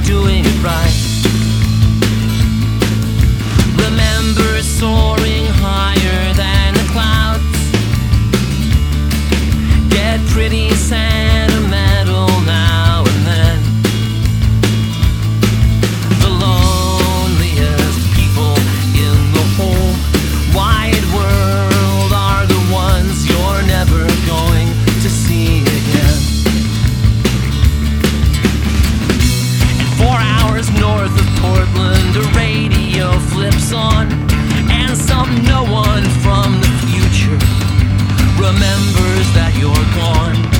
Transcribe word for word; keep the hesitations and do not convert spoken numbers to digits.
doing it right. Remember soaring higher than the clouds. Get pretty sentimental now and then. The loneliest people in the whole wide world are the ones you're never going to see again. And four hours north of Portland, a radio flips on, and some no one from the future remembers that you're gone.